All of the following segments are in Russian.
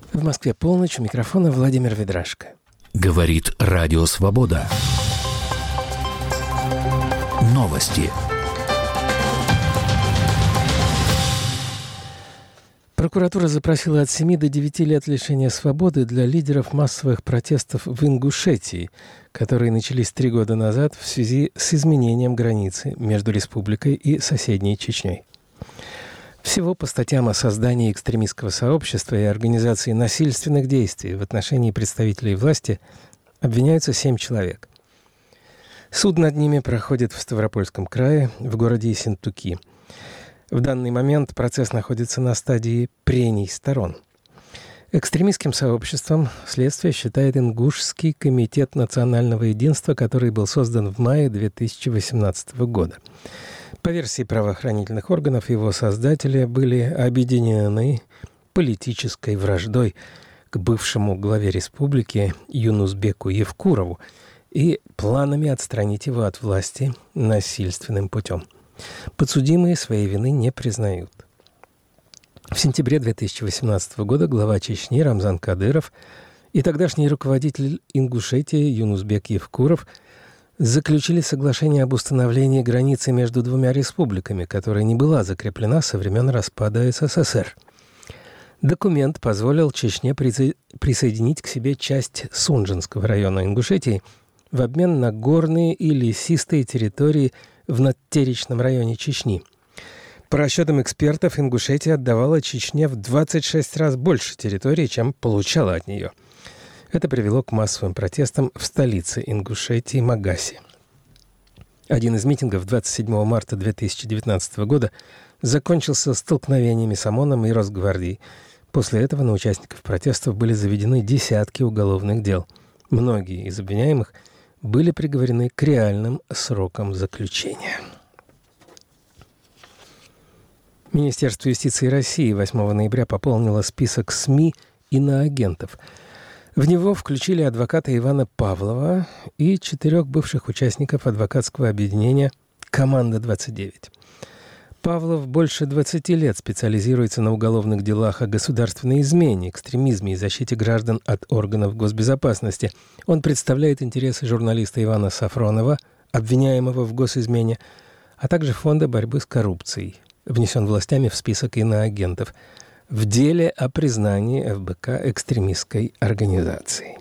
В Москве полночь, у микрофона Владимир Ведрашко. Говорит Радио Свобода. Новости. Прокуратура запросила от 7 до 9 лет лишения свободы для лидеров массовых протестов в Ингушетии, которые начались 3 года назад в связи с изменением границы между республикой и соседней Чечней. Всего по статьям о создании экстремистского сообщества и организации насильственных действий в отношении представителей власти обвиняются 7 человек. Суд над ними проходит в Ставропольском крае, в городе Ессентуки. В данный момент процесс находится на стадии прений сторон. Экстремистским сообществом следствие считает Ингушский комитет национального единства, который был создан в мае 2018 года. По версии правоохранительных органов, его создатели были объединены политической враждой к бывшему главе республики Юнусбеку Евкурову и планами отстранить его от власти насильственным путем. Подсудимые своей вины не признают. В сентябре 2018 года глава Чечни Рамзан Кадыров и тогдашний руководитель Ингушетии Юнусбек Евкуров заключили соглашение об установлении границы между двумя республиками, которая не была закреплена со времен распада СССР. Документ позволил Чечне присоединить к себе часть Сунжинского района Ингушетии в обмен на горные и лесистые территории в надтеречном районе Чечни. По расчетам экспертов, Ингушетия отдавала Чечне в 26 раз больше территории, чем получала от нее. Это привело к массовым протестам в столице Ингушетии Магасе. Один из митингов 27 марта 2019 года закончился столкновениями с ОМОНом и Росгвардией. После этого на участников протестов были заведены десятки уголовных дел. Многие из обвиняемых были приговорены к реальным срокам заключения. Министерство юстиции России 8 ноября пополнило список СМИ иноагентов. В него включили адвоката Ивана Павлова и 4 бывших участников адвокатского объединения «Команда-29». Павлов больше 20 лет специализируется на уголовных делах о государственной измене, экстремизме и защите граждан от органов госбезопасности. Он представляет интересы журналиста Ивана Сафронова, обвиняемого в госизмене, а также Фонда борьбы с коррупцией, внесен властями в список иноагентов в деле о признании ФБК экстремистской организацией.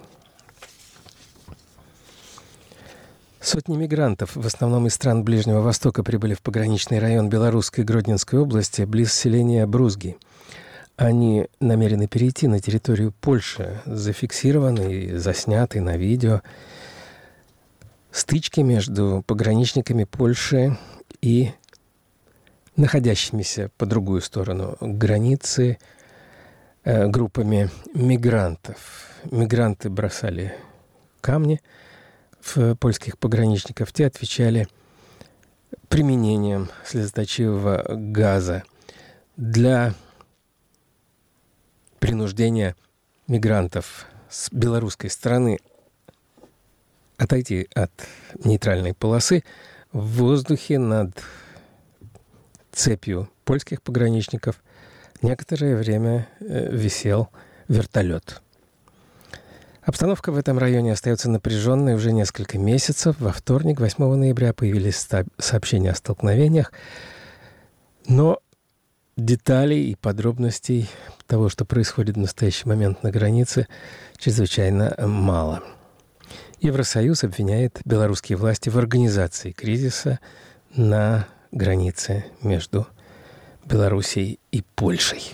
Сотни мигрантов, в основном из стран Ближнего Востока, прибыли в пограничный район Белорусской Гродненской области, близ селения Брузги. Они намерены перейти на территорию Польши, зафиксированы и засняты на видео стычки между пограничниками Польши и находящимися по другую сторону границы группами мигрантов. Мигранты бросали камни в польских пограничников, те отвечали применением слезоточивого газа для принуждения мигрантов с белорусской стороны отойти от нейтральной полосы. В воздухе над цепью польских пограничников некоторое время висел вертолет. Обстановка в этом районе остается напряженной уже несколько месяцев. Во вторник, 8 ноября, появились сообщения о столкновениях, но деталей и подробностей того, что происходит в настоящий момент на границе, чрезвычайно мало. Евросоюз обвиняет белорусские власти в организации кризиса на границе между Белоруссией и Польшей.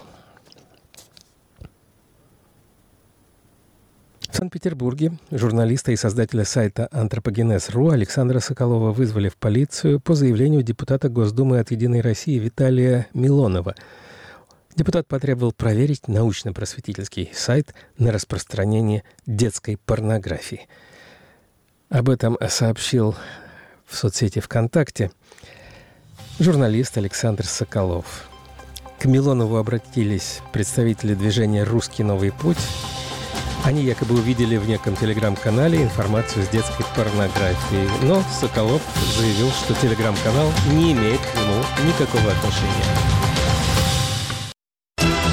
В Санкт-Петербурге журналиста и создателя сайта «Антропогенез.ру» Александра Соколова вызвали в полицию по заявлению депутата Госдумы от «Единой России» Виталия Милонова. Депутат потребовал проверить научно-просветительский сайт на распространение детской порнографии. Об этом сообщил в соцсети ВКонтакте журналист Александр Соколов. К Милонову обратились представители движения «Русский новый путь». Они якобы увидели в неком телеграм-канале информацию с детской порнографией. Но Соколов заявил, что телеграм-канал не имеет к нему никакого отношения.